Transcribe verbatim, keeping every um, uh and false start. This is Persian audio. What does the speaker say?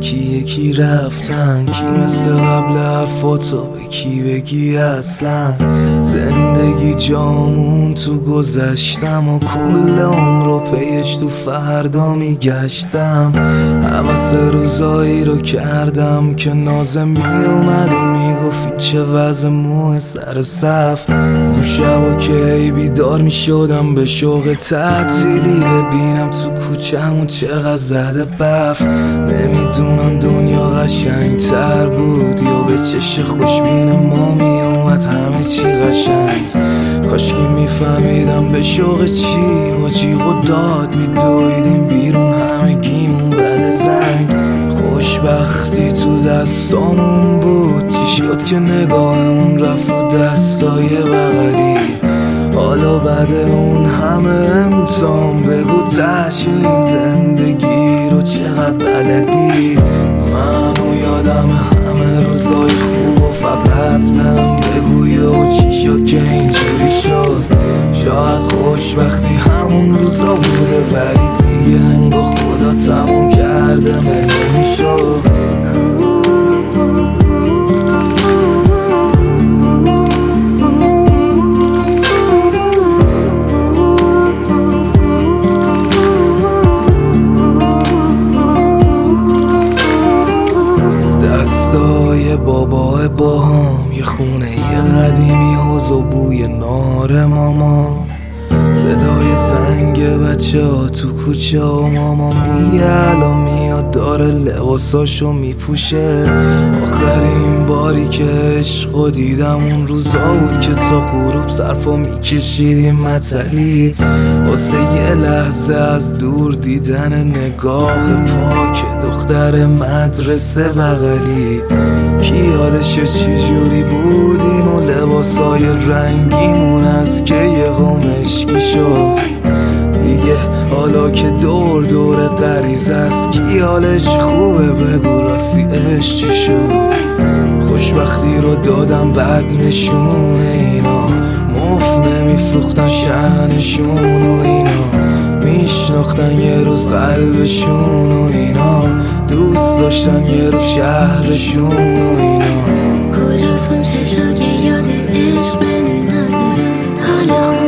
یکی یکی رفتن، کی مثل قبل حرفاتو به کی بگی اصلا. زندگی جامون تو گذشتم و کل عمر رو پیش تو فردا میگشتم. حوث روزایی رو کردم که نازم میومد و میگفت این چه وضع موه سر صف. اون شبا که ای بیدار میشدم به شوق تعطیلی ببینم تو کوچمون چقدر زده بف. نمیدونم دنیا قشنگ تر بود یا به چش خوشبین ما میومد همه چی قشنگ. کاشکی میفهمیدم به شوق چی با جیغ و داد میدویدیم بیرون همه گیمون بد زنگ. خوشبختی تو دستامون بود، چی شد که نگاهمون رفت و دستای بغلی. حالا بعد اون همه امتحان بگو تشین زندگی رو چقدر بلدی. منو یادم همه روزای خوب و فقط من بگوی و چی شد که اینجوری شد. شاید خوشبختی همون روزا بوده ولی دیگه انگار خدا تموم کرده مهمونی شد. دستای بابای باهام، یه خونه یه قدیمی حوض و بوی نار ماما. صدای زنگ بچه ها تو کوچه و ماما میگه الان میاد داره لباساشو میپوشه. آخرین باری که عشقو دیدم اون روزا بود که تا غروب ظرفا میکشیدیم مطلی واسه یه لحظه از دور دیدن نگاه پاک دختر مدرسه بغلی. کی یادشه چجوری بودیم و لباسای رنگیمون از که یه مشکی شد دیگه. حالا که دور دور غریزه است کی حالش خوبه بگو راستی عشق چی شد. خوشبختی رو دادم بعد نشونه اینا، مفت نمیفروختن شأنشون و اینا. میشناختن یه روز قلبشون و اینا، دوست داشتن یه روز شهرشون و اینا. کجاست اون چشا که یاد عشق بندازه حال خوب